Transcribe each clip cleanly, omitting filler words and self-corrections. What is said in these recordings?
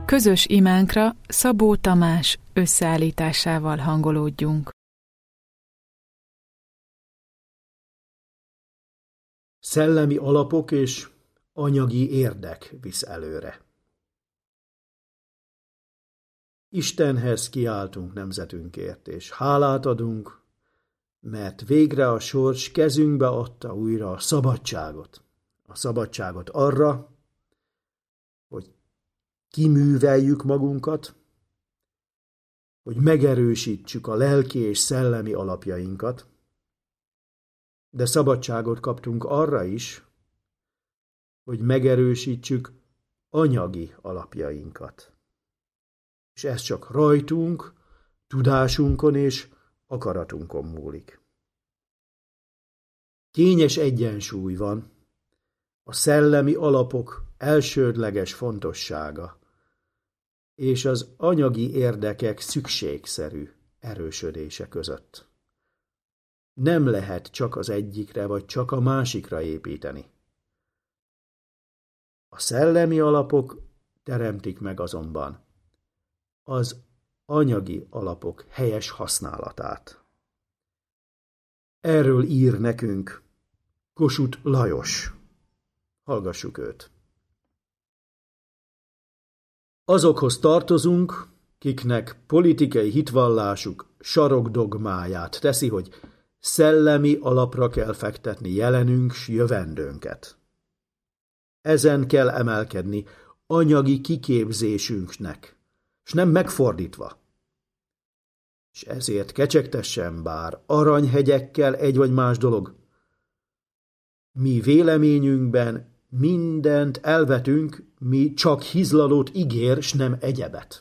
Közös imánkra Szabó Tamás összeállításával hangolódjunk. Szellemi alapok és anyagi érdek visz előre. Istenhez kiáltunk nemzetünkért, és hálát adunk, mert végre a sors kezünkbe adta újra a szabadságot. A szabadságot arra, hogy kiműveljük magunkat, hogy megerősítsük a lelki és szellemi alapjainkat, de szabadságot kaptunk arra is, hogy megerősítsük anyagi alapjainkat. És ez csak rajtunk, tudásunkon és akaratunkon múlik. Kényes egyensúly van a szellemi alapok elsődleges fontossága és az anyagi érdekek szükségszerű erősödése között. Nem lehet csak az egyikre vagy csak a másikra építeni. A szellemi alapok teremtik meg azonban az anyagi alapok helyes használatát. Erről ír nekünk Kossuth Lajos. Hallgassuk őt. Azokhoz tartozunk, kiknek politikai hitvallásuk sarokdogmáját teszi, hogy szellemi alapra kell fektetni jelenünk s jövendőnket. Ezen kell emelkedni anyagi kiképzésünknek, s nem megfordítva. És ezért kecsegtessen bár aranyhegyekkel egy vagy más dolog. Mi véleményünkben mindent elvetünk, mi csak hizlalót ígér, s nem egyebet.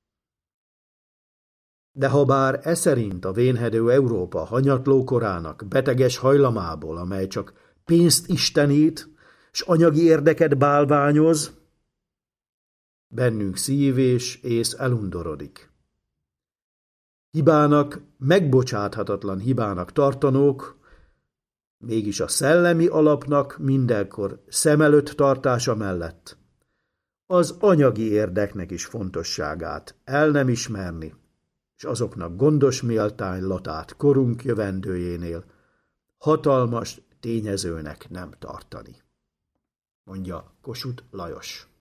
De ha bár e szerint a vénhedő Európa hanyatló korának beteges hajlamából, amely csak pénzt istenít, s anyagi érdeket bálványoz, bennünk szív és ész elundorodik. Hibának, megbocsáthatatlan hibának tartanók, mégis a szellemi alapnak mindenkor szem előtt tartása mellett az anyagi érdeknek is fontosságát el nem ismerni, és azoknak gondos méltánylatát korunk jövendőjénél hatalmas tényezőnek nem tartani, mondja Kossuth Lajos.